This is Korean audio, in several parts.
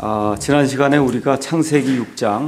지난 시간에 우리가 창세기 6장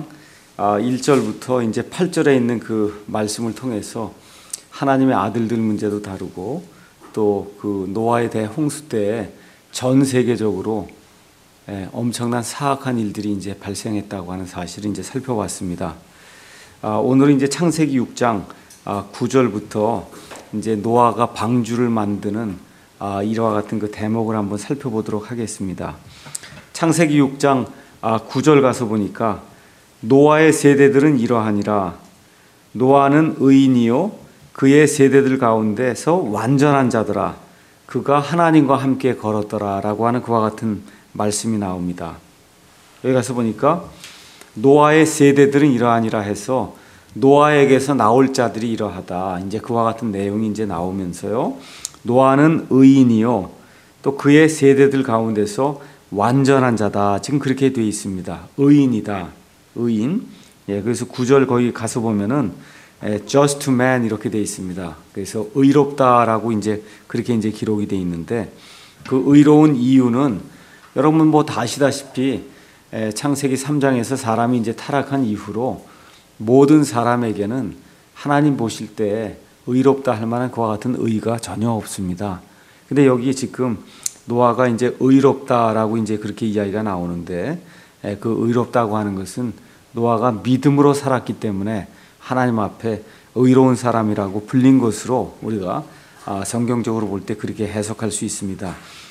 1절부터 이제 8절에 있는 그 말씀을 통해서 하나님의 아들들 문제도 다루고 또 그 노아에 대해 홍수 때에 전 세계적으로 엄청난 사악한 일들이 이제 발생했다고 하는 사실을 이제 살펴봤습니다. 오늘은 이제 창세기 6장 9절부터 이제 노아가 방주를 만드는 이와 같은 그 대목을 한번 살펴보도록 하겠습니다. 창세기 6장 9절 가서 보니까 노아의 세대들은 이러하니라. 노아는 의인이요 그의 세대들 가운데서 완전한 자더라. 그가 하나님과 함께 걸었더라 라고 하는 그와 같은 말씀이 나옵니다. 여기 가서 보니까 노아의 세대들은 이러하니라 해서 노아에게서 나올 자들이 이러하다. 이제 그와 같은 내용이 이제 나오면서요. 노아는 의인이요 또 그의 세대들 가운데서 완전한 자다. 지금 그렇게 되어 있습니다. 의인이다. 의인. 그래서 9절 거기 가서 보면은 just man 이렇게 되어 있습니다. 그래서 의롭다라고 이제 그렇게 이제 기록이 되어 있는데 그 의로운 이유는 여러분 뭐 다 아시다시피 창세기 3장에서 사람이 이제 타락한 이후로 모든 사람에게는 하나님 보실 때 의롭다 할 만한 그와 같은 의가 전혀 없습니다. 근데 여기 지금 노아가 이제 의롭다라고 이제 그렇게 이야기가 나오는데 그 의롭다고 하는 것은 노아가 믿음으로 살았기 때문에 하나님 앞에 의로운 사람이라고 불린 것으로 우리가 성경적으로 볼 때 그렇게 해석할 수 있습니다.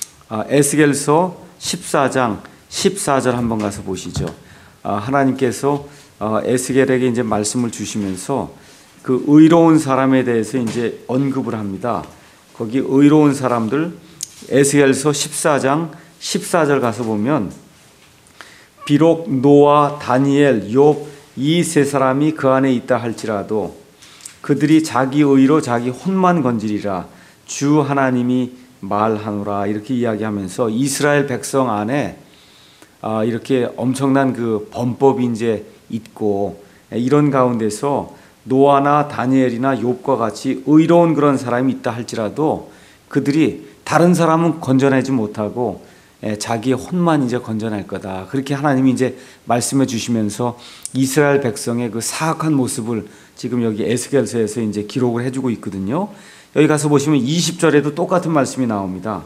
에스겔서 14장 14절 한번 가서 보시죠. 하나님께서 에스겔에게 이제 말씀을 주시면서 그 의로운 사람에 대해서 이제 언급을 합니다. 거기 의로운 사람들 에스겔서 14장 14절 가서 보면 비록 노아, 다니엘, 욥 이 세 사람이 그 안에 있다 할지라도 그들이 자기 의로 자기 혼만 건지리라 주 하나님이 말하노라 이렇게 이야기하면서 이스라엘 백성 안에 이렇게 엄청난 그 범법이 이제 있고 이런 가운데서 노아나 다니엘이나 욥과 같이 의로운 그런 사람이 있다 할지라도 그들이 다른 사람은 건져내지 못하고 자기의 혼만 이제 건져낼 거다. 그렇게 하나님이 이제 말씀해 주시면서 이스라엘 백성의 그 사악한 모습을 지금 여기 에스겔서에서 이제 기록을 해주고 있거든요. 여기 가서 보시면 20절에도 똑같은 말씀이 나옵니다.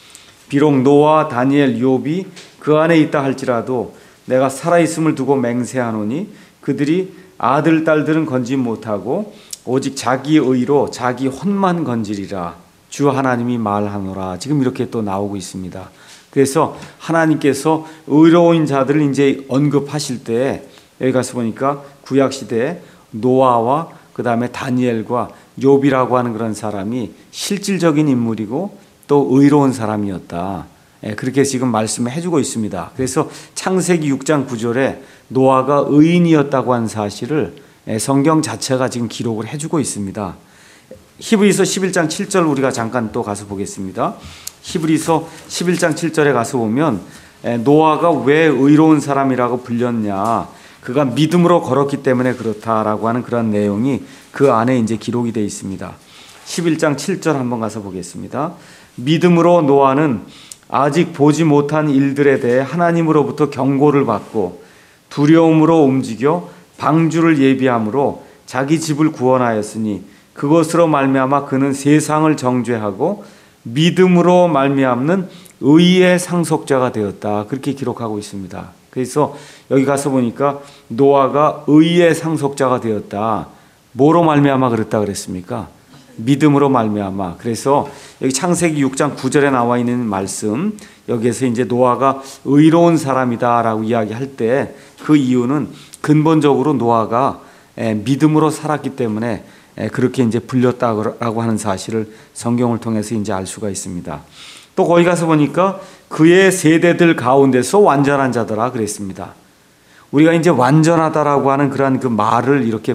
비록 노아, 다니엘, 욥이 그 안에 있다 할지라도 내가 살아있음을 두고 맹세하노니 그들이 아들, 딸들은 건지 못하고 오직 자기 의로 자기 혼만 건지리라 주 하나님이 말하노라. 지금 이렇게 또 나오고 있습니다. 그래서 하나님께서 의로운 자들을 이제 언급하실 때 여기 가서 보니까 구약 시대에 노아와 그 다음에 다니엘과 욥이라고 하는 그런 사람이 실질적인 인물이고 또 의로운 사람이었다. 그렇게 지금 말씀을 해주고 있습니다. 그래서 창세기 6장 9절에 노아가 의인이었다고 하는 사실을 성경 자체가 지금 기록을 해주고 있습니다. 히브리서 11장 7절 우리가 잠깐 또 가서 보겠습니다. 히브리서 11장 7절에 가서 보면 노아가 왜 의로운 사람이라고 불렸냐 그가 믿음으로 걸었기 때문에 그렇다라고 하는 그런 내용이 그 안에 이제 기록이 되어 있습니다. 11장 7절 한번 가서 보겠습니다. 믿음으로 노아는 아직 보지 못한 일들에 대해 하나님으로부터 경고를 받고 두려움으로 움직여 방주를 예비함으로 자기 집을 구원하였으니 그것으로 말미암아 그는 세상을 정죄하고 믿음으로 말미암는 의의 상속자가 되었다. 그렇게 기록하고 있습니다. 그래서 여기 가서 보니까 노아가 의의 상속자가 되었다. 뭐로 말미암아 그랬다 그랬습니까? 믿음으로 말미암아. 그래서 여기 창세기 6장 9절에 나와 있는 말씀 여기에서 이제 노아가 의로운 사람이다라고 이야기할 때 그 이유는 근본적으로 노아가 믿음으로 살았기 때문에 그렇게 이제 불렸다고 하는 사실을 성경을 통해서 이제 알 수가 있습니다. 또 거기 가서 보니까 그의 세대들 가운데서 완전한 자더라 그랬습니다. 우리가 이제 완전하다라고 하는 그런 그 말을 이렇게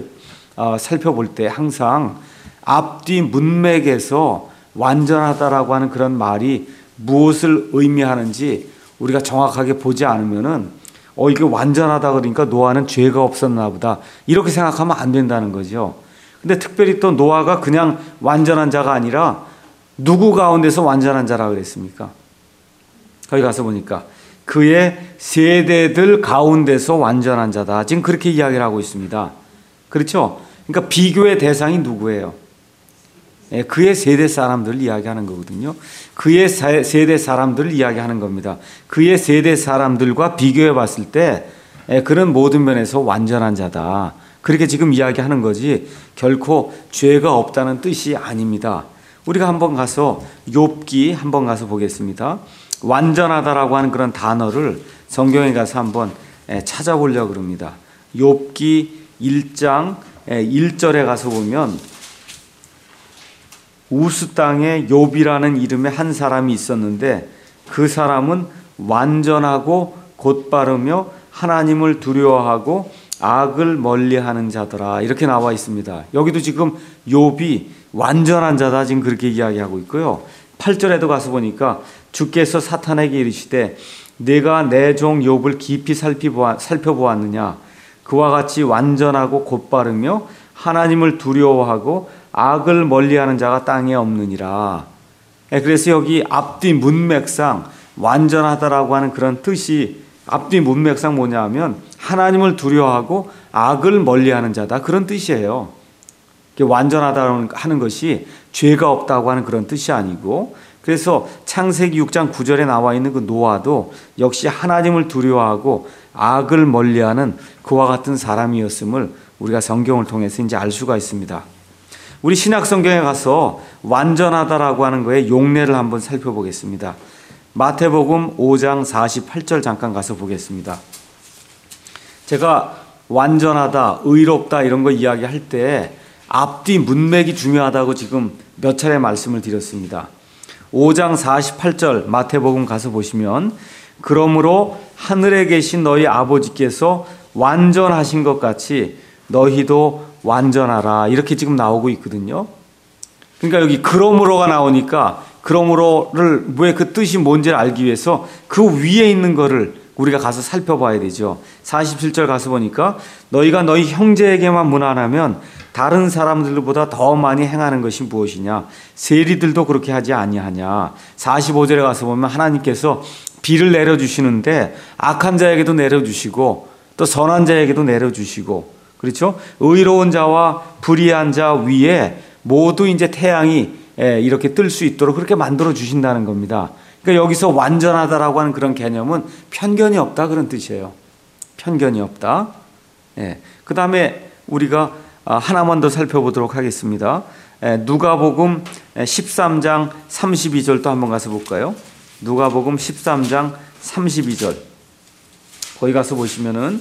살펴볼 때 항상 앞뒤 문맥에서 완전하다라고 하는 그런 말이 무엇을 의미하는지 우리가 정확하게 보지 않으면은 이게 완전하다 그러니까 노아는 죄가 없었나 보다 이렇게 생각하면 안 된다는 거죠. 근데 특별히 또 노아가 그냥 완전한 자가 아니라 누구 가운데서 완전한 자라 그랬습니까? 거기 가서 보니까 그의 세대들 가운데서 완전한 자다. 지금 그렇게 이야기를 하고 있습니다. 그렇죠? 그러니까 비교의 대상이 누구예요? 그의 세대 사람들을 이야기하는 거거든요. 그의 세대 사람들을 이야기하는 겁니다. 그의 세대 사람들과 비교해 봤을 때 그는 모든 면에서 완전한 자다. 그렇게 지금 이야기하는 거지 결코 죄가 없다는 뜻이 아닙니다. 우리가 한번 가서 욥기 한번 가서 보겠습니다. 완전하다라고 하는 그런 단어를 성경에 가서 한번 찾아보려고 그럽니다. 욥기 1장 1절에 가서 보면 우스 땅에 욥이라는 이름의 한 사람이 있었는데 그 사람은 완전하고 곧바르며 하나님을 두려워하고 악을 멀리하는 자더라. 이렇게 나와 있습니다. 여기도 지금 욥이 완전한 자다 지금 그렇게 이야기하고 있고요. 8절에도 가서 보니까 주께서 사탄에게 이르시되 내가 내 종 욥을 깊이 살펴보았느냐 그와 같이 완전하고 곧바르며 하나님을 두려워하고 악을 멀리하는 자가 땅에 없느니라. 그래서 여기 앞뒤 문맥상 완전하다라고 하는 그런 뜻이 앞뒤 문맥상 뭐냐 하면 하나님을 두려워하고 악을 멀리하는 자다 그런 뜻이에요. 완전하다는 하는 것이 죄가 없다고 하는 그런 뜻이 아니고 그래서 창세기 6장 9절에 나와 있는 그 노아도 역시 하나님을 두려워하고 악을 멀리하는 그와 같은 사람이었음을 우리가 성경을 통해서 이제 알 수가 있습니다. 우리 신약 성경에 가서 완전하다라고 하는 거에 용례를 한번 살펴보겠습니다. 마태복음 5장 48절 잠깐 가서 보겠습니다. 제가 완전하다, 의롭다 이런 거 이야기할 때 앞뒤 문맥이 중요하다고 지금 몇 차례 말씀을 드렸습니다. 5장 48절 마태복음 가서 보시면 그러므로 하늘에 계신 너희 아버지께서 완전하신 것 같이 너희도 완전하라 이렇게 지금 나오고 있거든요. 그러니까 여기 그러므로가 나오니까 그러므로를 왜 그 뜻이 뭔지를 알기 위해서 그 위에 있는 거를 우리가 가서 살펴봐야 되죠. 47절 가서 보니까 너희가 너희 형제에게만 무난하면 다른 사람들보다 더 많이 행하는 것이 무엇이냐? 세리들도 그렇게 하지 아니하냐? 45절에 가서 보면 하나님께서 비를 내려주시는데 악한 자에게도 내려주시고 또 선한 자에게도 내려주시고 그렇죠? 의로운 자와 불의한 자 위에 모두 이제 태양이 이렇게 뜰 수 있도록 그렇게 만들어 주신다는 겁니다. 그러니까 여기서 완전하다라고 하는 그런 개념은 편견이 없다 그런 뜻이에요. 편견이 없다. 그 다음에 우리가 하나만 더 살펴보도록 하겠습니다. 누가복음 13장 32절도 한번 가서 볼까요? 누가복음 13장 32절 거기 가서 보시면은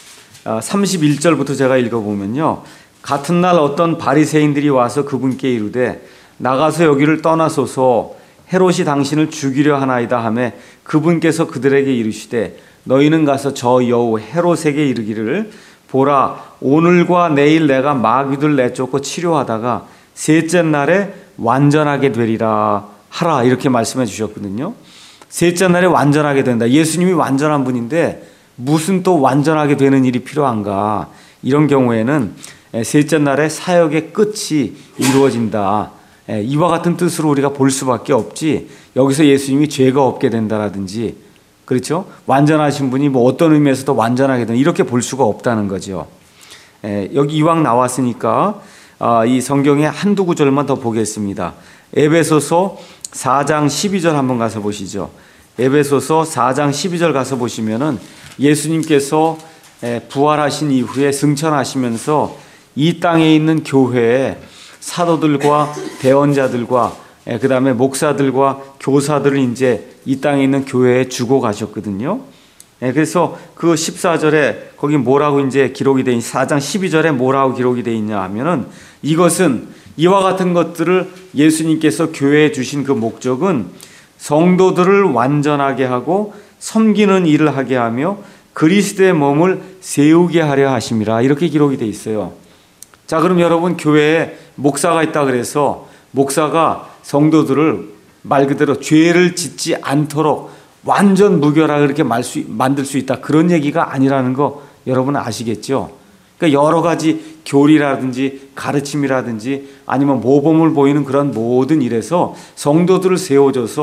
31절부터 제가 읽어보면요. 같은 날 어떤 바리새인들이 와서 그분께 이르되 나가서 여기를 떠나소서 헤롯이 당신을 죽이려 하나이다 하매 그분께서 그들에게 이르시되 너희는 가서 저 여우 헤롯에게 이르기를 보라 오늘과 내일 내가 마귀들 내쫓고 치료하다가 셋째 날에 완전하게 되리라 하라 이렇게 말씀해 주셨거든요. 셋째 날에 완전하게 된다. 예수님이 완전한 분인데 무슨 또 완전하게 되는 일이 필요한가? 이런 경우에는 셋째 날에 사역의 끝이 이루어진다. 이와 같은 뜻으로 우리가 볼 수밖에 없지 여기서 예수님이 죄가 없게 된다라든지 그렇죠? 완전하신 분이 뭐 어떤 의미에서 더 완전하게 된다 이렇게 볼 수가 없다는 거죠. 여기 이왕 나왔으니까 이 성경의 한두 구절만 더 보겠습니다. 에베소서 4장 12절 한번 가서 보시죠. 에베소서 4장 12절 가서 보시면은 예수님께서 부활하신 이후에 승천하시면서 이 땅에 있는 교회에 사도들과 대언자들과 그 다음에 목사들과 교사들을 이제 이 땅에 있는 교회에 주고 가셨거든요. 그래서 그 14절에 거기 뭐라고 이제 기록이 되어 4장 12절에 뭐라고 기록이 되어 있냐 하면은 이것은 이와 같은 것들을 예수님께서 교회에 주신 그 목적은 성도들을 완전하게 하고 섬기는 일을 하게 하며 그리스도의 몸을 세우게 하려 하심이라 이렇게 기록이 되어 있어요. 자, 그럼 여러분 교회에 목사가 있다 그래서 목사가 성도들을 말 그대로 죄를 짓지 않도록 완전 무결하게 이렇게 만들 수 있다 그런 얘기가 아니라는 거 여러분 아시겠죠? 그러니까 여러 가지 교리라든지 가르침이라든지 아니면 모범을 보이는 그런 모든 일에서 성도들을 세워줘서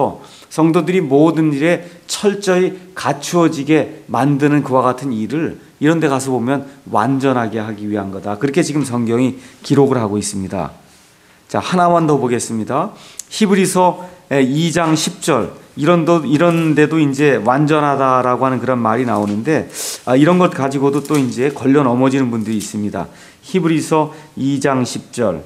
성도들이 모든 일에 철저히 갖추어지게 만드는 그와 같은 일을 이런 데 가서 보면 완전하게 하기 위한 거다. 그렇게 지금 성경이 기록을 하고 있습니다. 자, 하나만 더 보겠습니다. 히브리서 2장 10절 이런 데도 이제 완전하다라고 하는 그런 말이 나오는데 이런 것 가지고도 또 이제 걸려 넘어지는 분들이 있습니다. 히브리서 2장 10절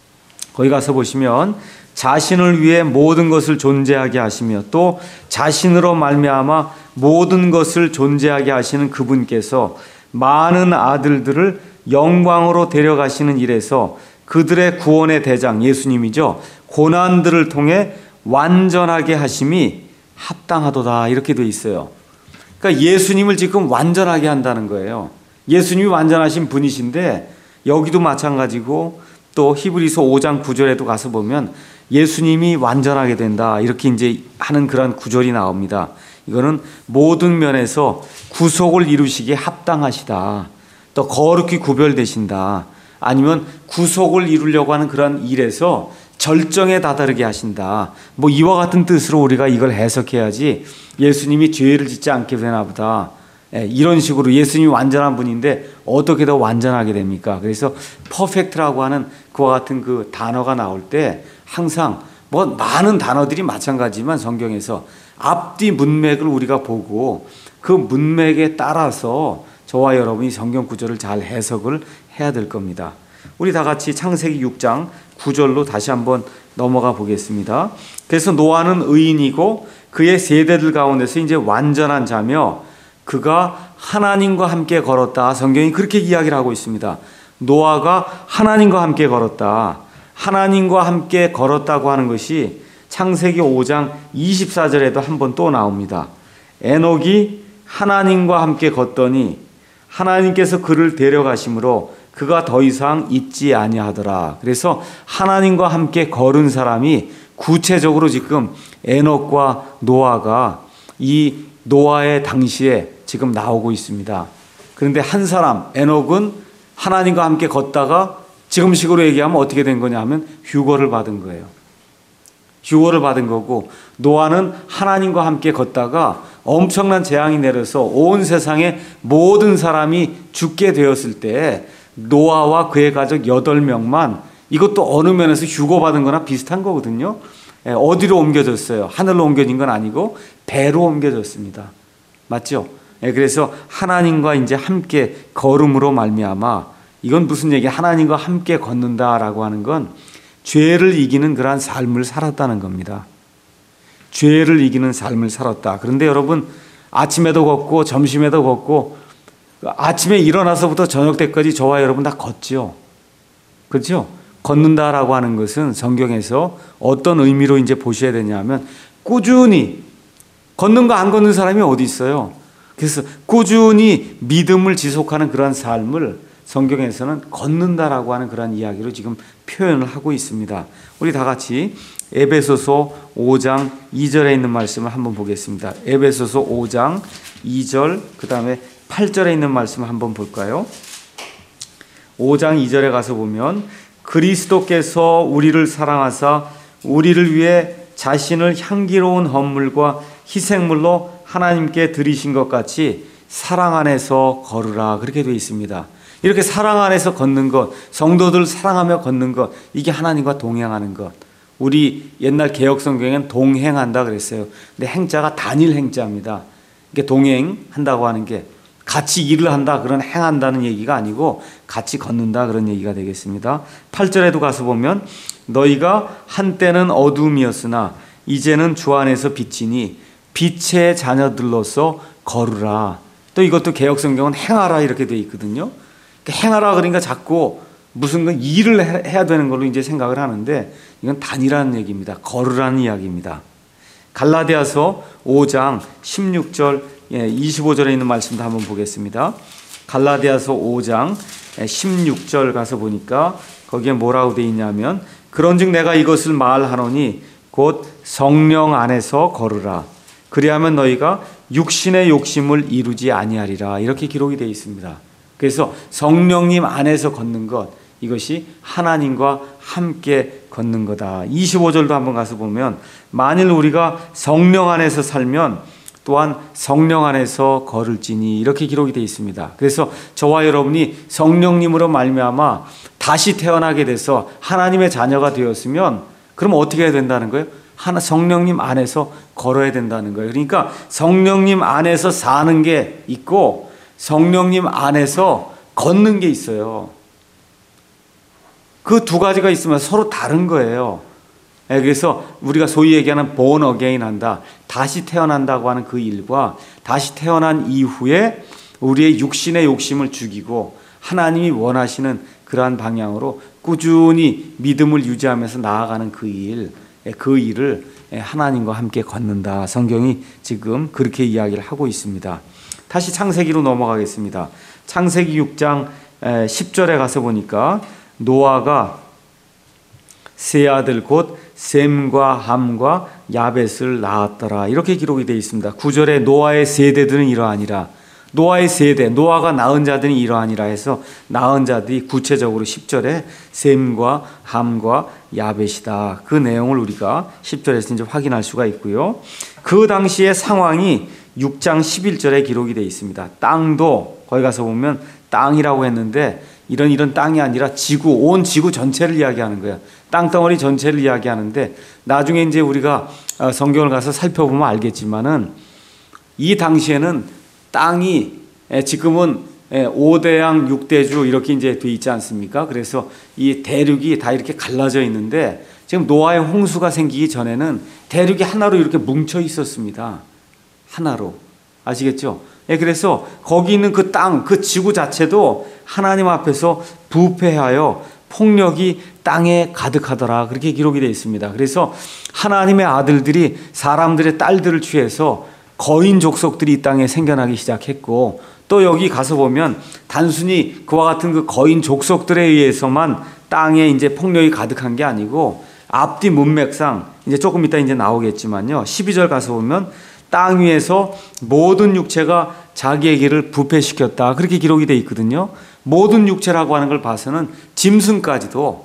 거기 가서 보시면 자신을 위해 모든 것을 존재하게 하시며 또 자신으로 말미암아 모든 것을 존재하게 하시는 그분께서 많은 아들들을 영광으로 데려가시는 일에서 그들의 구원의 대장 예수님이죠. 고난들을 통해 완전하게 하심이 합당하도다 이렇게 돼 있어요. 그러니까 예수님을 지금 완전하게 한다는 거예요. 예수님이 완전하신 분이신데 여기도 마찬가지고 또 히브리서 5장 9절에도 가서 보면 예수님이 완전하게 된다 이렇게 이제 하는 그런 구절이 나옵니다. 이거는 모든 면에서 구속을 이루시기에 합당하시다. 또 거룩히 구별되신다. 아니면 구속을 이루려고 하는 그런 일에서 절정에 다다르게 하신다. 뭐 이와 같은 뜻으로 우리가 이걸 해석해야지 예수님이 죄를 짓지 않게 되나 보다. 이런 식으로 예수님이 완전한 분인데 어떻게 더 완전하게 됩니까? 그래서 퍼펙트라고 하는 그와 같은 그 단어가 나올 때 항상 뭐 많은 단어들이 마찬가지지만 성경에서 앞뒤 문맥을 우리가 보고 그 문맥에 따라서 저와 여러분이 성경 구절을 잘 해석을 해야 될 겁니다. 우리 다 같이 창세기 6장 9절로 다시 한번 넘어가 보겠습니다. 그래서 노아는 의인이고 그의 세대들 가운데서 이제 완전한 자며 그가 하나님과 함께 걸었다. 성경이 그렇게 이야기를 하고 있습니다. 노아가 하나님과 함께 걸었다. 하나님과 함께 걸었다고 하는 것이 창세기 5장 24절에도 한번 또 나옵니다. 에녹이 하나님과 함께 걷더니 하나님께서 그를 데려가심으로 그가 더 이상 있지 아니하더라. 그래서 하나님과 함께 걸은 사람이 구체적으로 지금 에녹과 노아가 이 노아의 당시에 지금 나오고 있습니다. 그런데 한 사람 에녹은 하나님과 함께 걷다가 지금식으로 얘기하면 어떻게 된 거냐 하면 휴거를 받은 거예요. 휴거를 받은 거고 노아는 하나님과 함께 걷다가 엄청난 재앙이 내려서 온 세상의 모든 사람이 죽게 되었을 때 노아와 그의 가족 8명만 이것도 어느 면에서 휴거받은 거나 비슷한 거거든요. 어디로 옮겨졌어요? 하늘로 옮겨진 건 아니고 배로 옮겨졌습니다. 맞죠? 그래서 하나님과 이제 함께 걸음으로 말미암아 이건 무슨 얘기야? 하나님과 함께 걷는다라고 하는 건 죄를 이기는 그러한 삶을 살았다는 겁니다. 죄를 이기는 삶을 살았다. 그런데 여러분 아침에도 걷고 점심에도 걷고 아침에 일어나서부터 저녁 때까지 저와 여러분 다 걷죠. 그렇죠? 걷는다라고 하는 것은 성경에서 어떤 의미로 이제 보셔야 되냐면 꾸준히 걷는 거 안 걷는 사람이 어디 있어요? 그래서 꾸준히 믿음을 지속하는 그러한 삶을 성경에서는 걷는다라고 하는 그런 이야기로 지금 표현을 하고 있습니다. 우리 다 같이 에베소서 5장 2절에 있는 말씀을 한번 보겠습니다. 에베소서 5장 2절 그 다음에 8절에 있는 말씀을 한번 볼까요? 5장 2절에 가서 보면 그리스도께서 우리를 사랑하사 우리를 위해 자신을 향기로운 헌물과 희생물로 하나님께 드리신 것 같이 사랑 안에서 걸으라 그렇게 되어 있습니다. 이렇게 사랑 안에서 걷는 것, 성도들 사랑하며 걷는 것, 이게 하나님과 동행하는 것. 우리 옛날 개역 성경에는 동행한다 그랬어요. 근데 행자가 단일 행자입니다. 이게 동행한다고 하는 게 같이 일을 한다 그런 행한다는 얘기가 아니고 같이 걷는다 그런 얘기가 되겠습니다. 8절에도 가서 보면 너희가 한때는 어둠이었으나 이제는 주 안에서 빛이니 빛의 자녀들로서 걸으라. 또 이것도 개역 성경은 행하라 이렇게 되어 있거든요. 행하라 그러니까 자꾸 무슨 일을 해야 되는 걸로 이제 생각을 하는데 이건 단이라는 얘기입니다. 걸으라는 이야기입니다. 갈라디아서 5장 16절 25절에 있는 말씀도 한번 보겠습니다. 갈라디아서 5장 16절 가서 보니까 거기에 뭐라고 되어 있냐면 그런즉 내가 이것을 말하노니 곧 성령 안에서 걸으라. 그리하면 너희가 육신의 욕심을 이루지 아니하리라. 이렇게 기록이 되어 있습니다. 그래서 성령님 안에서 걷는 것 이것이 하나님과 함께 걷는 거다. 25절도 한번 가서 보면 만일 우리가 성령 안에서 살면 또한 성령 안에서 걸을지니 이렇게 기록이 되어 있습니다. 그래서 저와 여러분이 성령님으로 말미암아 다시 태어나게 돼서 하나님의 자녀가 되었으면 그럼 어떻게 해야 된다는 거예요? 성령님 안에서 걸어야 된다는 거예요. 그러니까 성령님 안에서 사는 게 있고 성령님 안에서 걷는 게 있어요. 그 두 가지가 있으면 서로 다른 거예요. 그래서 우리가 소위 얘기하는 born again 한다. 다시 태어난다고 하는 그 일과 다시 태어난 이후에 우리의 육신의 욕심을 죽이고 하나님이 원하시는 그러한 방향으로 꾸준히 믿음을 유지하면서 나아가는 그 일을 하나님과 함께 걷는다. 성경이 지금 그렇게 이야기를 하고 있습니다. 다시 창세기로 넘어가겠습니다. 창세기 6장 10절에 가서 보니까 노아가 세 아들 곧 셈과 함과 야벳을 낳았더라. 이렇게 기록이 되어 있습니다. 9절에 노아의 세대들은 이러하니라. 노아의 세대, 노아가 낳은 자들이 이러하니라 해서 낳은 자들이 구체적으로 10절에 셈과 함과 야벳이다. 그 내용을 우리가 10절에서 이제 확인할 수가 있고요. 그 당시의 상황이 6장 11절에 기록이 되어 있습니다. 땅도 거기 가서 보면 땅이라고 했는데 이런 땅이 아니라 지구, 온 지구 전체를 이야기하는 거예요. 땅덩어리 전체를 이야기하는데 나중에 이제 우리가 성경을 가서 살펴보면 알겠지만은 이 당시에는 땅이 지금은 5대양 6대주 이렇게 이제 돼 있지 않습니까? 그래서 이 대륙이 다 이렇게 갈라져 있는데 지금 노아의 홍수가 생기기 전에는 대륙이 하나로 이렇게 뭉쳐 있었습니다. 하나로. 아시겠죠? 그래서 거기 있는 그 땅, 그 지구 자체도 하나님 앞에서 부패하여 폭력이 땅에 가득하더라. 그렇게 기록이 되어 있습니다. 그래서 하나님의 아들들이 사람들의 딸들을 취해서 거인 족속들이 이 땅에 생겨나기 시작했고 또 여기 가서 보면 단순히 그와 같은 그 거인 족속들에 의해서만 땅에 이제 폭력이 가득한 게 아니고 앞뒤 문맥상 이제 조금 이따 이제 나오겠지만요. 12절 가서 보면 땅 위에서 모든 육체가 자기의 길을 부패시켰다. 그렇게 기록이 되어 있거든요. 모든 육체라고 하는 걸 봐서는 짐승까지도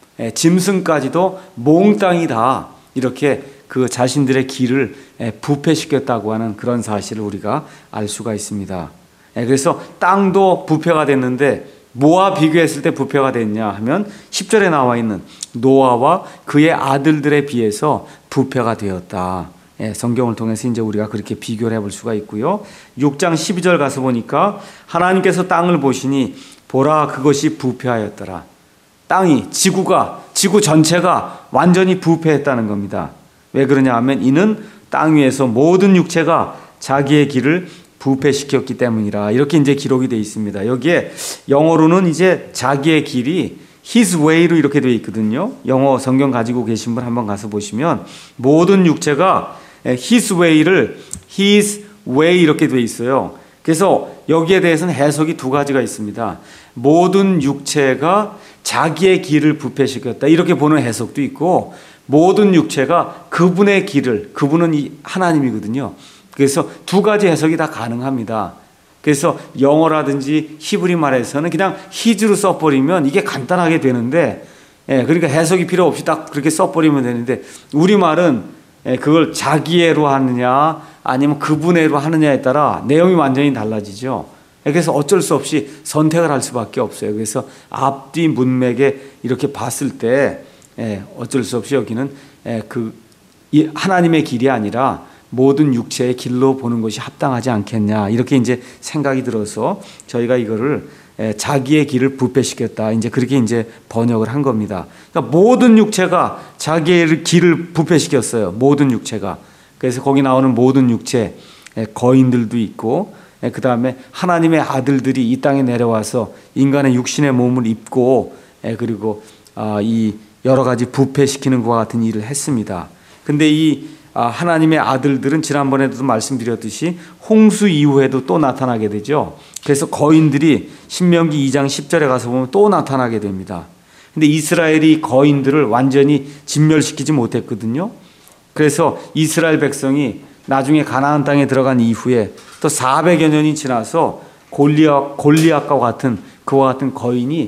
몽땅이다. 이렇게 그 자신들의 길을 부패시켰다고 하는 그런 사실을 우리가 알 수가 있습니다. 그래서 땅도 부패가 됐는데 뭐와 비교했을 때 부패가 됐냐 하면 10절에 나와 있는 노아와 그의 아들들에 비해서 부패가 되었다. 성경을 통해서 이제 우리가 그렇게 비교를 해볼 수가 있고요. 6장 12절 가서 보니까 하나님께서 땅을 보시니 보라 그것이 부패하였더라. 땅이 지구 전체가 완전히 부패했다는 겁니다. 왜 그러냐 하면 이는 땅 위에서 모든 육체가 자기의 길을 부패시켰기 때문이라. 이렇게 이제 기록이 되어 있습니다. 여기에 영어로는 이제 자기의 길이 His way로 이렇게 되어 있거든요. 영어 성경 가지고 계신 분 한번 가서 보시면 모든 육체가 His way를 His way 이렇게 되어 있어요. 그래서 여기에 대해서는 해석이 두 가지가 있습니다. 모든 육체가 자기의 길을 부패시켰다. 이렇게 보는 해석도 있고 모든 육체가 그분의 길을, 그분은 하나님이거든요. 그래서 두 가지 해석이 다 가능합니다. 그래서 영어라든지 히브리 말에서는 그냥 히즈로 써버리면 이게 간단하게 되는데, 그러니까 해석이 필요 없이 딱 그렇게 써버리면 되는데, 우리말은 그걸 자기애로 하느냐 아니면 그분애로 하느냐에 따라 내용이 완전히 달라지죠. 그래서 어쩔 수 없이 선택을 할 수밖에 없어요. 그래서 앞뒤 문맥에 이렇게 봤을 때 어쩔 수 없이 여기는 하나님의 길이 아니라 모든 육체의 길로 보는 것이 합당하지 않겠냐 이렇게 이제 생각이 들어서 저희가 이거를 자기의 길을 부패시켰다 이제 그렇게 이제 번역을 한 겁니다. 그러니까 모든 육체가 자기의 길을 부패시켰어요. 모든 육체가. 그래서 거기 나오는 모든 육체 거인들도 있고 그 다음에 하나님의 아들들이 이 땅에 내려와서 인간의 육신의 몸을 입고 그리고 이 여러 가지 부패시키는 것과 같은 일을 했습니다. 근데 이 하나님의 아들들은 지난번에도 말씀드렸듯이 홍수 이후에도 또 나타나게 되죠. 그래서 거인들이 신명기 2장 10절에 가서 보면 또 나타나게 됩니다. 근데 이스라엘이 거인들을 완전히 진멸시키지 못했거든요. 그래서 이스라엘 백성이 나중에 가나안 땅에 들어간 이후에 또 400여 년이 지나서 골리앗과 같은 그와 같은 거인이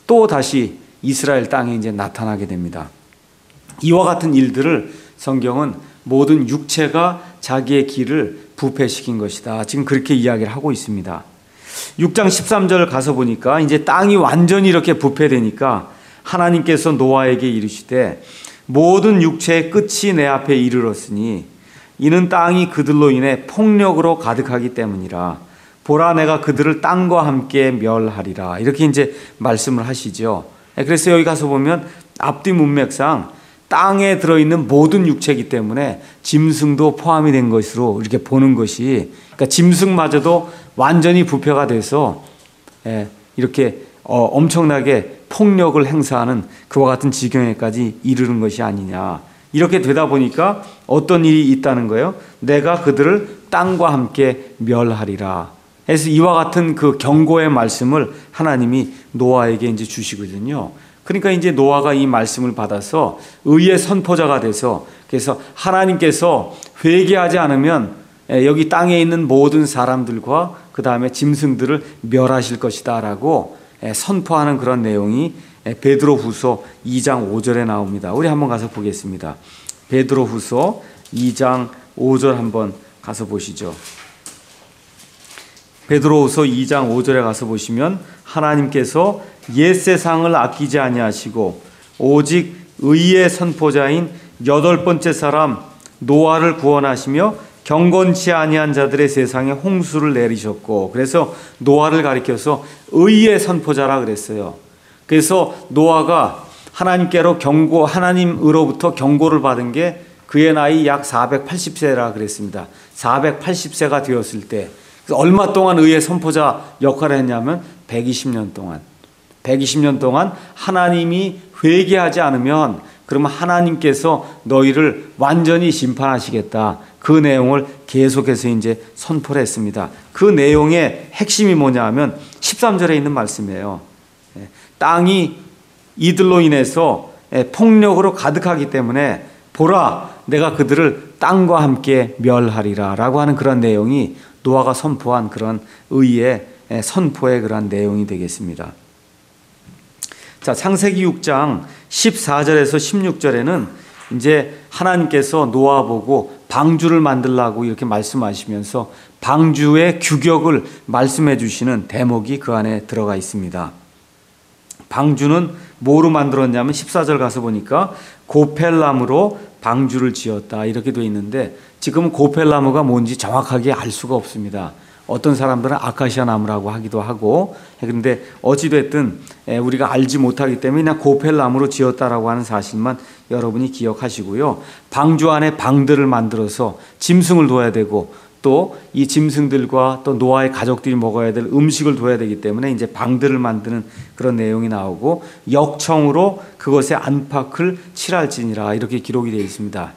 또 다시 이스라엘 땅에 이제 나타나게 됩니다. 이와 같은 일들을 성경은 모든 육체가 자기의 길을 부패시킨 것이다. 지금 그렇게 이야기를 하고 있습니다. 6장 13절 가서 보니까 이제 땅이 완전히 이렇게 부패되니까 하나님께서 노아에게 이르시되 모든 육체의 끝이 내 앞에 이르렀으니 이는 땅이 그들로 인해 폭력으로 가득하기 때문이라. 보라, 내가 그들을 땅과 함께 멸하리라. 이렇게 이제 말씀을 하시죠. 그래서 여기 가서 보면 앞뒤 문맥상 땅에 들어있는 모든 육체이기 때문에 짐승도 포함이 된 것으로 이렇게 보는 것이, 그러니까 짐승마저도 완전히 부패가 돼서 이렇게 엄청나게 폭력을 행사하는 그와 같은 지경에까지 이르는 것이 아니냐. 이렇게 되다 보니까 어떤 일이 있다는 거예요. 내가 그들을 땅과 함께 멸하리라. 그래서 이와 같은 그 경고의 말씀을 하나님이 노아에게 이제 주시거든요. 그러니까 이제 노아가 이 말씀을 받아서 의의 선포자가 돼서, 그래서 하나님께서 회개하지 않으면 여기 땅에 있는 모든 사람들과 그 다음에 짐승들을 멸하실 것이다 라고 선포하는 그런 내용이 베드로후서 2장 5절에 나옵니다. 우리 한번 가서 보겠습니다. 베드로후서 2장 5절 한번 가서 보시죠. 베드로후서 2장 5절에 가서 보시면 하나님께서 옛 세상을 아끼지 아니하시고 오직 의의 선포자인 여덟 번째 사람 노아를 구원하시며 경건치 아니한 자들의 세상에 홍수를 내리셨고, 그래서 노아를 가리켜서 의의 선포자라 그랬어요. 그래서 노아가 하나님으로부터 경고를 받은 게 그의 나이 약 480세라 그랬습니다. 480세가 되었을 때 얼마 동안 의의 선포자 역할을 했냐면 120년 동안 하나님이 회개하지 않으면 그러면 하나님께서 너희를 완전히 심판하시겠다. 그 내용을 계속해서 이제 선포를 했습니다. 그 내용의 핵심이 뭐냐 하면 13절에 있는 말씀이에요. 땅이 이들로 인해서 폭력으로 가득하기 때문에 보라, 내가 그들을 땅과 함께 멸하리라 라고 하는 그런 내용이 노아가 선포한 그런 의의 선포의 그런 내용이 되겠습니다. 자, 창세기 6장 14절에서 16절에는 이제 하나님께서 노아 보고 방주를 만들라고 이렇게 말씀하시면서 방주의 규격을 말씀해 주시는 대목이 그 안에 들어가 있습니다. 방주는 뭐로 만들었냐면 14절 가서 보니까 고펠나무로 방주를 지었다 이렇게 돼 있는데, 지금은 고펠나무가 뭔지 정확하게 알 수가 없습니다. 어떤 사람들은 아카시아 나무라고 하기도 하고, 그런데 어찌됐든 우리가 알지 못하기 때문에 그냥 고펠나무로 지었다라고 하는 사실만 여러분이 기억하시고요. 방주 안에 방들을 만들어서 짐승을 둬야 되고, 또 이 짐승들과 또 노아의 가족들이 먹어야 될 음식을 둬야 되기 때문에 이제 방들을 만드는 그런 내용이 나오고, 역청으로 그것에 안팎을 칠할지니라 이렇게 기록이 되어 있습니다.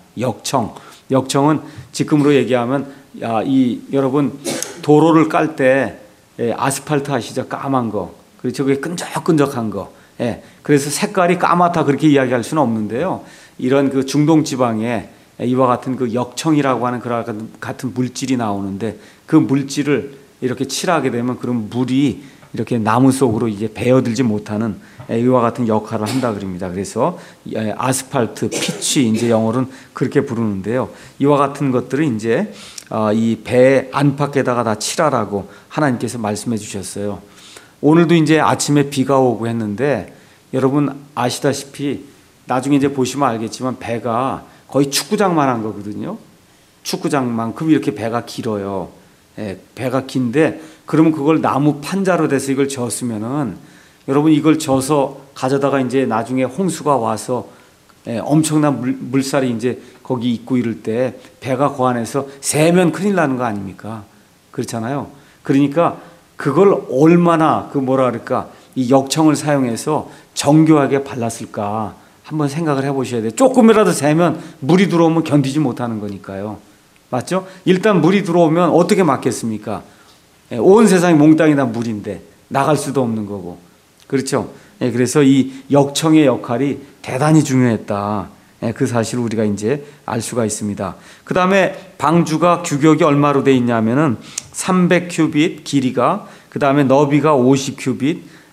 역청은 지금으로 얘기하면 여러분 도로를 깔 때 아스팔트 아시죠? 까만 거. 그렇죠? 그게 끈적끈적한 거. 그래서 색깔이 까맣다 그렇게 이야기할 수는 없는데요. 이런 그 중동 지방에 이와 같은 그 역청이라고 하는 그런 같은 물질이 나오는데, 그 물질을 이렇게 칠하게 되면 그런 물이 이렇게 나무 속으로 이제 배어들지 못하는 이와 같은 역할을 한다 그럽니다. 그래서 아스팔트, 피치 이제 영어로는 그렇게 부르는데요. 이와 같은 것들을 이제 이 배 안팎에다가 다 칠하라고 하나님께서 말씀해 주셨어요. 오늘도 이제 아침에 비가 오고 했는데, 여러분 아시다시피 나중에 이제 보시면 알겠지만 배가 거의 축구장만한 거거든요. 축구장만큼 이렇게 배가 길어요. 배가 긴데, 그러면 그걸 나무 판자로 돼서 이걸 졌으면은 여러분 이걸 져서 가져다가 이제 나중에 홍수가 와서 엄청난 물살이 이제 거기 있고 이럴 때 배가 그 안에서 새면 큰일 나는 거 아닙니까? 그렇잖아요. 그러니까 그걸 얼마나 이 역청을 사용해서 정교하게 발랐을까 한번 생각을 해보셔야 돼요. 조금이라도 새면 물이 들어오면 견디지 못하는 거니까요. 맞죠? 일단 물이 들어오면 어떻게 막겠습니까? 온 세상이 몽땅이 다 물인데 나갈 수도 없는 거고. 그렇죠? 그래서 이 역청의 역할이 대단히 중요했다. 그 사실을 우리가 이제 알 수가 있습니다. 그 다음에 방주가 규격이 얼마로 돼 있냐면은 300큐빗 길이가, 그 다음에 너비가 50큐빗,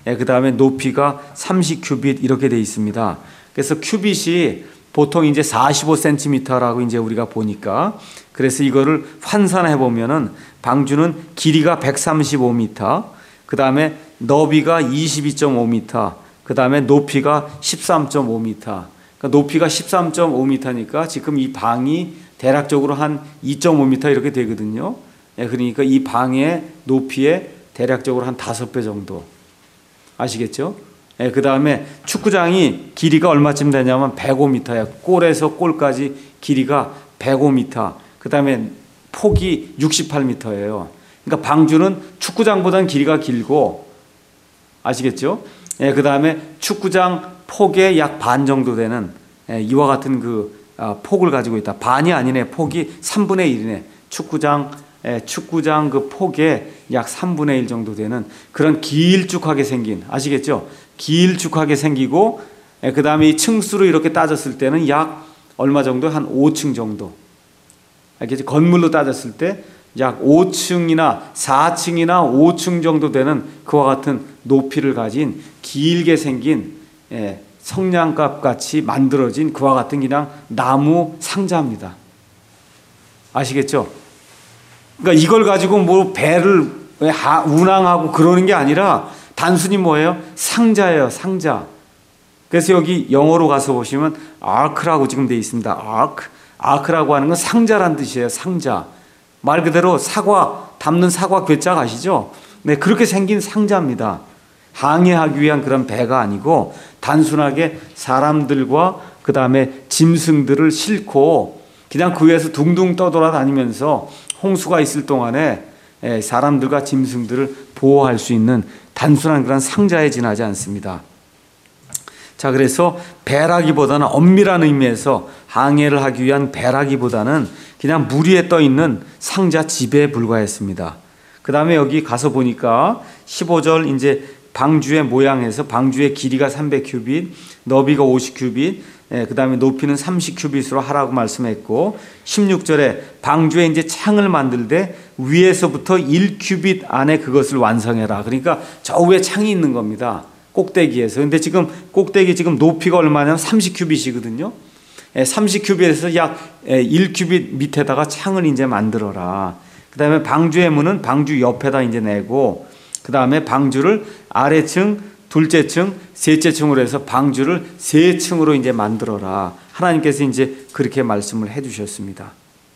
그 다음에 높이가 30규빗 이렇게 되어 있습니다. 그래서 규빗이 보통 이제 45cm라고 이제 우리가 보니까, 그래서 이거를 환산해 보면은 방주는 길이가 135m, 그 다음에 너비가 22.5m, 그 다음에 높이가 13.5m. 그러니까 높이가 13.5m니까 지금 이 방이 대략적으로 한 2.5m 이렇게 되거든요. 그러니까 이 방의 높이에 대략적으로 한 5배 정도. 아시겠죠? 그 다음에 축구장이 길이가 얼마쯤 되냐면 105m야. 골에서 골까지 길이가 105m. 그 다음에 폭이 68m예요. 그러니까 방주는 축구장보다는 길이가 길고, 아시겠죠? 그 다음에 축구장 폭의 약 반 정도 되는 이와 같은 그 폭을 가지고 있다. 반이 아니네. 폭이 3분의 1이네. 축구장 그 폭의 약 3분의 1 정도 되는 그런 길쭉하게 생긴, 아시겠죠? 길쭉하게 생기고, 그 다음에 이 층수로 이렇게 따졌을 때는 약 얼마 정도? 한 5층 정도. 알겠죠? 건물로 따졌을 때 약 5층이나 4층이나 5층 정도 되는 그와 같은 높이를 가진 길게 생긴 성냥갑 같이 만들어진 그와 같은 그냥 나무 상자입니다. 아시겠죠? 그러니까 이걸 가지고 뭐 배를 운항하고 그러는 게 아니라 단순히 뭐예요? 상자예요, 상자. 그래서 여기 영어로 가서 보시면 아크라고 지금 되어 있습니다. 아크라고 하는 건 상자란 뜻이에요, 상자. 말 그대로 사과, 담는 사과 괴짝 아시죠? 네, 그렇게 생긴 상자입니다. 항해하기 위한 그런 배가 아니고 단순하게 사람들과 그 다음에 짐승들을 싣고 그냥 그 위에서 둥둥 떠돌아다니면서 홍수가 있을 동안에 사람들과 짐승들을 보호할 수 있는 단순한 그런 상자에 지나지 않습니다. 자, 그래서 배라기보다는 엄밀한 의미에서 항해를 하기 위한 배라기보다는 그냥 물 위에 떠 있는 상자 지배에 불과했습니다. 그 다음에 여기 가서 보니까 15절 이제 방주의 모양에서 방주의 길이가 300규빗, 너비가 50규빗, 그 다음에 높이는 30규빗으로 하라고 말씀했고, 16절에 방주에 이제 창을 만들되 위에서부터 1규빗 안에 그것을 완성해라. 그러니까 저 위에 창이 있는 겁니다. 꼭대기에서. 근데 지금 꼭대기 지금 높이가 얼마냐면 30규빗이거든요. 30규빗에서 약 1규빗 밑에다가 창을 이제 만들어라. 그 다음에 방주의 문은 방주 옆에다 이제 내고, 그 다음에 방주를 아래층, 둘째 층, 셋째 층으로 해서 방주를 3층으로 이제 만들어라. 하나님께서 이제 그렇게 말씀을 해 주셨습니다.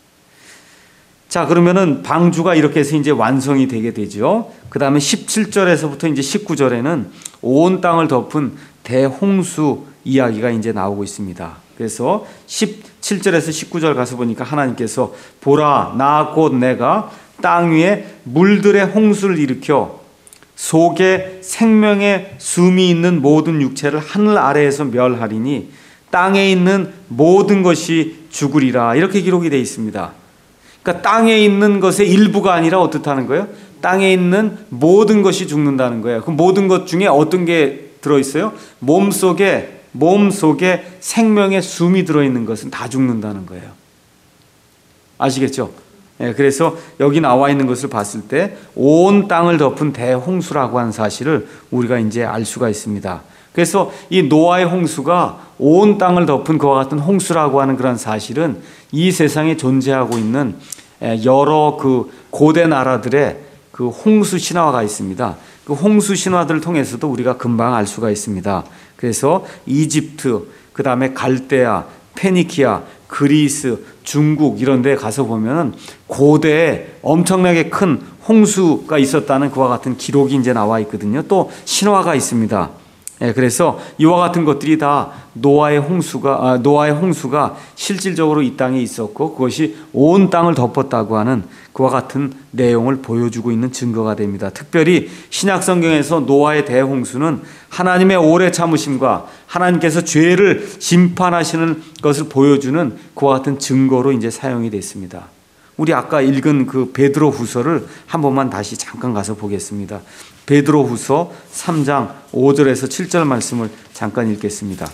자, 그러면은 방주가 이렇게 해서 이제 완성이 되게 되죠. 그 다음에 17절에서부터 이제 19절에는 온 땅을 덮은 대홍수 이야기가 이제 나오고 있습니다. 그래서 17절에서 19절 가서 보니까 하나님께서 보라, 나 곧 내가 땅 위에 물들의 홍수를 일으켜 속에 생명의 숨이 있는 모든 육체를 하늘 아래에서 멸하리니 땅에 있는 모든 것이 죽으리라. 이렇게 기록이 되어 있습니다. 그러니까 땅에 있는 것의 일부가 아니라 어떻다는 거예요? 땅에 있는 모든 것이 죽는다는 거예요. 그 모든 것 중에 어떤 게 들어있어요? 몸속에 생명의 숨이 들어있는 것은 다 죽는다는 거예요. 아시겠죠? 그래서 여기 나와 있는 것을 봤을 때 온 땅을 덮은 대홍수라고 하는 사실을 우리가 이제 알 수가 있습니다. 그래서 이 노아의 홍수가 온 땅을 덮은 그와 같은 홍수라고 하는 그런 사실은 이 세상에 존재하고 있는 여러 그 고대 나라들의 그 홍수 신화가 있습니다. 그 홍수 신화들을 통해서도 우리가 금방 알 수가 있습니다. 그래서 이집트, 그 다음에 갈대아, 페니키아, 그리스, 중국 이런 데 가서 보면 고대에 엄청나게 큰 홍수가 있었다는 그와 같은 기록이 이제 나와 있거든요. 또 신화가 있습니다. 그래서 이와 같은 것들이 다 노아의 홍수가 실질적으로 이 땅에 있었고 그것이 온 땅을 덮었다고 하는 그와 같은 내용을 보여주고 있는 증거가 됩니다. 특별히 신약 성경에서 노아의 대홍수는 하나님의 오래 참으심과 하나님께서 죄를 심판하시는 것을 보여주는 그와 같은 증거로 이제 사용이 됐습니다. 우리 아까 읽은 그 베드로 후서를 한 번만 다시 잠깐 가서 보겠습니다. 베드로 후서 3장 5절에서 7절 말씀을 잠깐 읽겠습니다.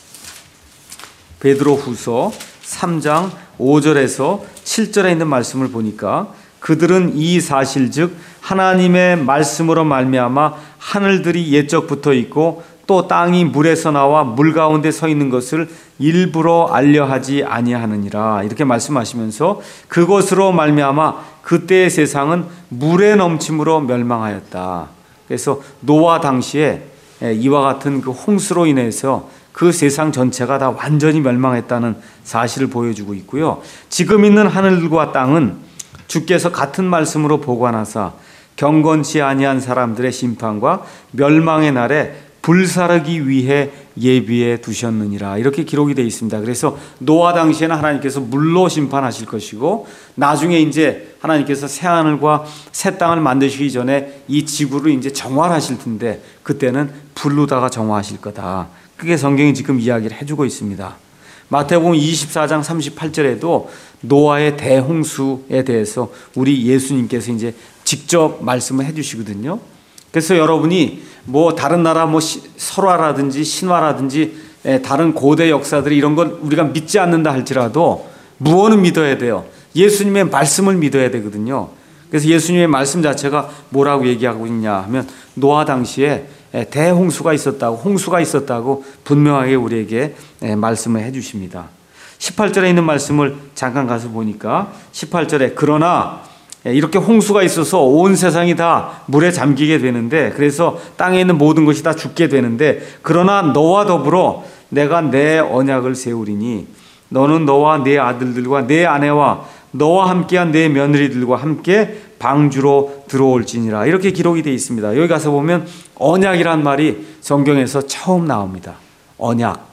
베드로 후서 3장 5절에서 7절에 있는 말씀을 보니까 그들은 이 사실 즉 하나님의 말씀으로 말미암아 하늘들이 옛적부터 있고 또 땅이 물에서 나와 물 가운데 서 있는 것을 일부러 알려하지 아니하느니라. 이렇게 말씀하시면서 그것으로 말미암아 그때의 세상은 물에 넘침으로 멸망하였다. 그래서 노아 당시에 이와 같은 그 홍수로 인해서 그 세상 전체가 다 완전히 멸망했다는 사실을 보여주고 있고요. 지금 있는 하늘과 땅은 주께서 같은 말씀으로 보관하사 경건치 아니한 사람들의 심판과 멸망의 날에 불사르기 위해 예비해 두셨느니라. 이렇게 기록이 되어 있습니다. 그래서 노아 당시에는 하나님께서 물로 심판하실 것이고 나중에 이제 하나님께서 새 하늘과 새 땅을 만드시기 전에 이 지구를 이제 정화하실 텐데 그때는 불로다가 정화하실 거다. 그게 성경이 지금 이야기를 해주고 있습니다. 마태복음 24장 38절에도 노아의 대홍수에 대해서 우리 예수님께서 이제 직접 말씀을 해주시거든요. 그래서 여러분이 뭐 다른 나라 뭐 설화라든지 신화라든지 다른 고대 역사들이 이런 건 우리가 믿지 않는다 할지라도 무엇은 믿어야 돼요? 예수님의 말씀을 믿어야 되거든요. 그래서 예수님의 말씀 자체가 뭐라고 얘기하고 있냐 하면 노아 당시에 대홍수가 있었다고, 홍수가 있었다고 분명하게 우리에게 말씀을 해 주십니다. 18절에 있는 말씀을 잠깐 가서 보니까 18절에 그러나 이렇게 홍수가 있어서 온 세상이 다 물에 잠기게 되는데 그래서 땅에 있는 모든 것이 다 죽게 되는데 그러나 너와 더불어 내가 내 언약을 세우리니 너는 너와 네 아들들과 네 아내와 너와 함께한 네 며느리들과 함께 방주로 들어올지니라. 이렇게 기록이 되어 있습니다. 여기 가서 보면 언약이란 말이 성경에서 처음 나옵니다. 언약.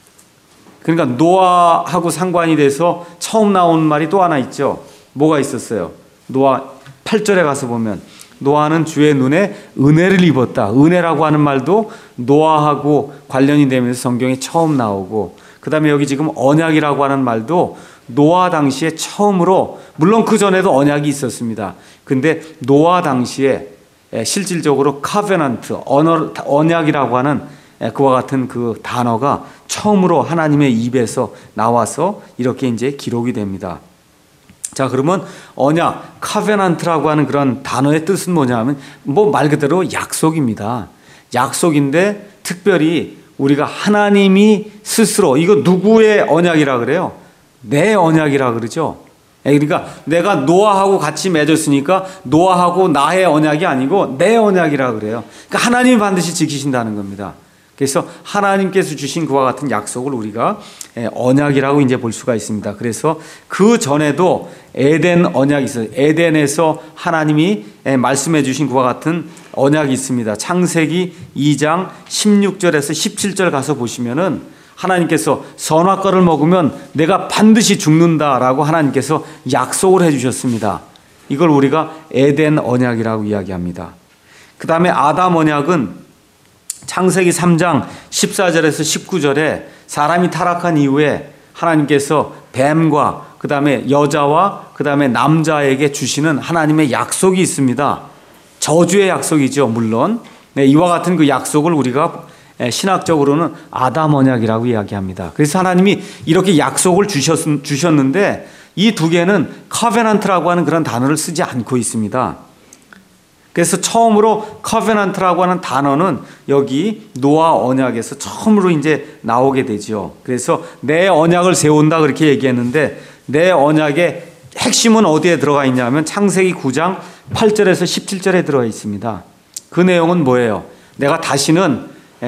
그러니까 노아하고 상관이 돼서 처음 나오는 말이 또 하나 있죠. 뭐가 있었어요? 노아 8절에 가서 보면 노아는 주의 눈에 은혜를 입었다. 은혜라고 하는 말도 노아하고 관련이 되면서 성경에 처음 나오고 그 다음에 여기 지금 언약이라고 하는 말도 노아 당시에 처음으로 물론 그 전에도 언약이 있었습니다. 근데 노아 당시에 실질적으로 카베넌트 언약이라고 하는 그와 같은 그 단어가 처음으로 하나님의 입에서 나와서 이렇게 이제 기록이 됩니다. 자, 그러면 언약, 카베넌트라고 하는 그런 단어의 뜻은 뭐냐 하면 뭐 말 그대로 약속입니다. 약속인데 특별히 우리가 하나님이 스스로 이거 누구의 언약이라 그래요? 내 언약이라 그러죠. 그러니까 내가 노아하고 같이 맺었으니까 노아하고 나의 언약이 아니고 내 언약이라 그래요. 그러니까 하나님이 반드시 지키신다는 겁니다. 그래서 하나님께서 주신 그와 같은 약속을 우리가 언약이라고 이제 볼 수가 있습니다. 그래서 그 전에도 에덴 언약이 있어요. 에덴에서 하나님이 말씀해 주신 그와 같은 언약이 있습니다. 창세기 2장 16절에서 17절 가서 보시면은 하나님께서 선악과를 먹으면 내가 반드시 죽는다라고 하나님께서 약속을 해 주셨습니다. 이걸 우리가 에덴 언약이라고 이야기합니다. 그 다음에 아담 언약은 창세기 3장 14절에서 19절에 사람이 타락한 이후에 하나님께서 뱀과 그 다음에 여자와 그 다음에 남자에게 주시는 하나님의 약속이 있습니다. 저주의 약속이죠, 물론. 이와 같은 그 약속을 우리가 신학적으로는 아담 언약이라고 이야기합니다. 그래서 하나님이 이렇게 약속을 주셨는데 이 두 개는 커베넌트라고 하는 그런 단어를 쓰지 않고 있습니다. 그래서 처음으로 커베넌트라고 하는 단어는 여기 노아 언약에서 처음으로 이제 나오게 되죠. 그래서 내 언약을 세운다 그렇게 얘기했는데 내 언약의 핵심은 어디에 들어가 있냐면 창세기 9장 8절에서 17절에 들어가 있습니다. 그 내용은 뭐예요? 내가 다시는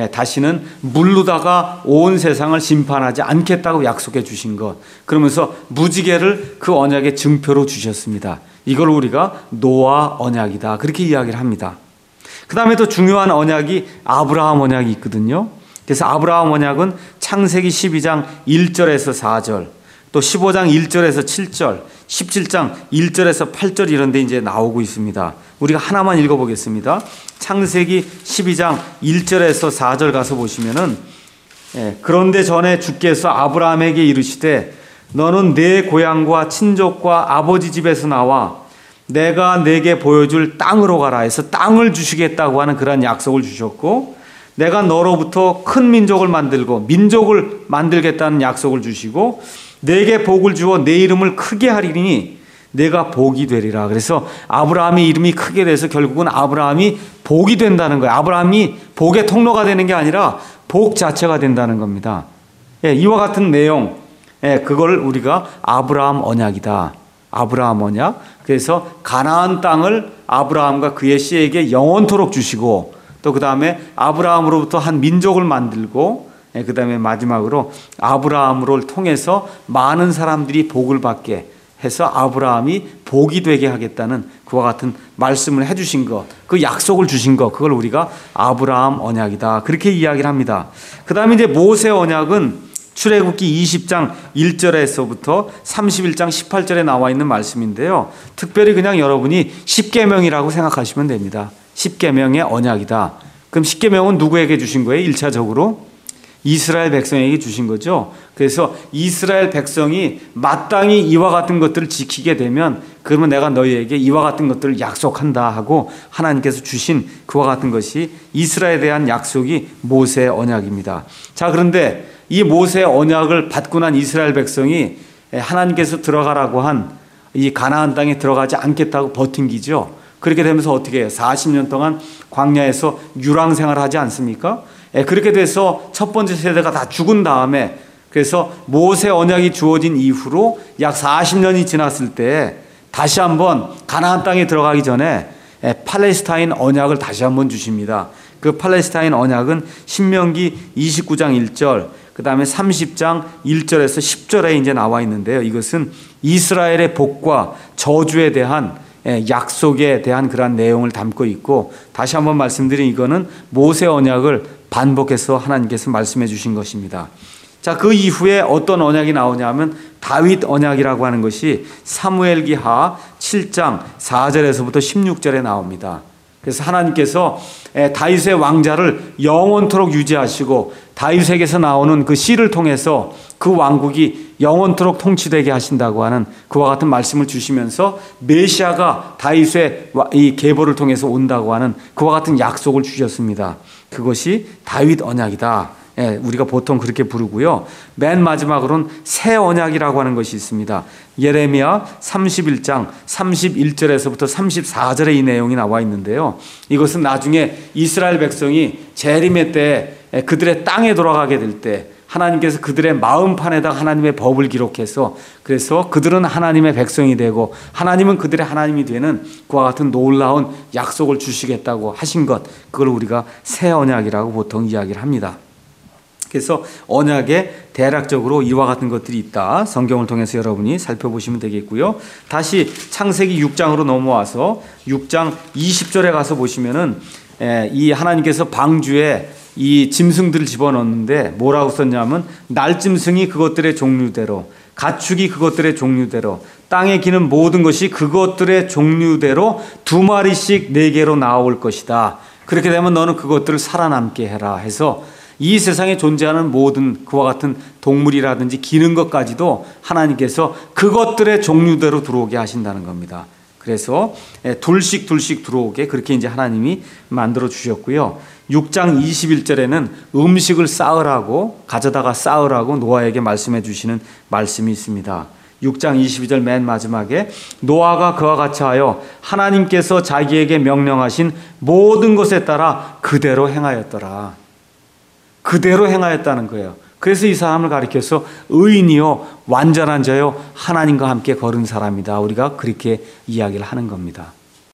물로다가 온 세상을 심판하지 않겠다고 약속해 주신 것. 그러면서 무지개를 그 언약의 증표로 주셨습니다. 이걸 우리가 노아 언약이다 그렇게 이야기를 합니다. 그 다음에 또 중요한 언약이 아브라함 언약이 있거든요. 그래서 아브라함 언약은 창세기 12장 1절에서 4절 또 15장 1절에서 7절 17장 1절에서 8절 이런 데 이제 나오고 있습니다. 우리가 하나만 읽어보겠습니다. 창세기 12장 1절에서 4절 가서 보시면은 그런데 전에 주께서 아브라함에게 이르시되 너는 내 고향과 친족과 아버지 집에서 나와 내가 내게 보여줄 땅으로 가라 해서 땅을 주시겠다고 하는 그런 약속을 주셨고 내가 너로부터 큰 민족을 만들고 민족을 만들겠다는 약속을 주시고 내게 복을 주어 내 이름을 크게 하리니 내가 복이 되리라. 그래서 아브라함의 이름이 크게 돼서 결국은 아브라함이 복이 된다는 거예요. 아브라함이 복의 통로가 되는 게 아니라 복 자체가 된다는 겁니다. 예, 이와 같은 내용, 예, 그걸 우리가 아브라함 언약이다. 아브라함 언약. 그래서 가나안 땅을 아브라함과 그의 씨에게 영원토록 주시고, 또 그 다음에 아브라함으로부터 한 민족을 만들고, 예, 그 다음에 마지막으로 아브라함을 통해서 많은 사람들이 복을 받게 해서 아브라함이 복이 되게 하겠다는 그와 같은 말씀을 해주신 것, 그 약속을 주신 것, 그걸 우리가 아브라함 언약이다. 그렇게 이야기를 합니다. 그 다음에 이제 모세 언약은 출애굽기 20장 1절에서부터 31장 18절에 나와 있는 말씀인데요. 특별히 그냥 여러분이 십계명이라고 생각하시면 됩니다. 십계명의 언약이다. 그럼 십계명은 누구에게 주신 거예요? 1차적으로 이스라엘 백성에게 주신 거죠. 그래서 이스라엘 백성이 마땅히 이와 같은 것들을 지키게 되면 그러면 내가 너희에게 이와 같은 것들을 약속한다 하고 하나님께서 주신 그와 같은 것이 이스라엘에 대한 약속이 모세의 언약입니다. 자, 그런데 이 모세의 언약을 받고 난 이스라엘 백성이 하나님께서 들어가라고 한 이 가나안 땅에 들어가지 않겠다고 버팅기죠. 그렇게 되면서 어떻게 해요? 40년 동안 광야에서 유랑 생활을 하지 않습니까? 그렇게 돼서 첫 번째 세대가 다 죽은 다음에, 그래서 모세 언약이 주어진 이후로 약 40년이 지났을 때 다시 한번 가나안 땅에 들어가기 전에 팔레스타인 언약을 다시 한번 주십니다. 그 팔레스타인 언약은 신명기 29장 1절, 그 다음에 30장 1절에서 10절에 이제 나와 있는데요. 이것은 이스라엘의 복과 저주에 대한 약속에 대한 그러한 내용을 담고 있고, 다시 한번 말씀드린 이거는 모세 언약을 반복해서 하나님께서 말씀해 주신 것입니다. 자, 그 이후에 어떤 언약이 나오냐면 다윗 언약이라고 하는 것이 사무엘기하 7장 4절에서부터 16절에 나옵니다. 그래서 하나님께서 다윗의 왕자를 영원토록 유지하시고 다윗에게서 나오는 그 씨를 통해서 그 왕국이 영원토록 통치되게 하신다고 하는 그와 같은 말씀을 주시면서 메시아가 다윗의 이 계보를 통해서 온다고 하는 그와 같은 약속을 주셨습니다. 그것이 다윗 언약이다. 우리가 보통 그렇게 부르고요. 맨 마지막으로는 새 언약이라고 하는 것이 있습니다. 예레미야 31장 31절에서부터 34절에 이 내용이 나와 있는데요. 이것은 나중에 이스라엘 백성이 재림의 때 그들의 땅에 돌아가게 될 때 하나님께서 그들의 마음판에다 하나님의 법을 기록해서, 그래서 그들은 하나님의 백성이 되고 하나님은 그들의 하나님이 되는 그와 같은 놀라운 약속을 주시겠다고 하신 것, 그걸 우리가 새 언약이라고 보통 이야기를 합니다. 그래서 언약에 대략적으로 이와 같은 것들이 있다. 성경을 통해서 여러분이 살펴보시면 되겠고요. 다시 창세기 6장으로 넘어와서 6장 20절에 가서 보시면은 이 하나님께서 방주에 이 짐승들을 집어넣는데 뭐라고 썼냐면 날짐승이 그것들의 종류대로, 가축이 그것들의 종류대로, 땅에 기는 모든 것이 그것들의 종류대로 2마리씩 4개로 나올 것이다. 그렇게 되면 너는 그것들을 살아남게 해라 해서 이 세상에 존재하는 모든 그와 같은 동물이라든지 기는 것까지도 하나님께서 그것들의 종류대로 들어오게 하신다는 겁니다. 그래서 둘씩 들어오게 그렇게 이제 하나님이 만들어 주셨고요. 6장 21절에는 음식을 쌓으라고, 가져다가 쌓으라고 노아에게 말씀해 주시는 말씀이 있습니다. 6장 22절 맨 마지막에 노아가 그와 같이 하여 하나님께서 자기에게 명령하신 모든 것에 따라 그대로 행하였더라. 그대로 행하였다는 거예요. 그래서 이 사람을 가리켜서 의인이요 완전한 자요 하나님과 함께 걸은 사람이다. 우리가 그렇게 이야기를 하는 겁니다.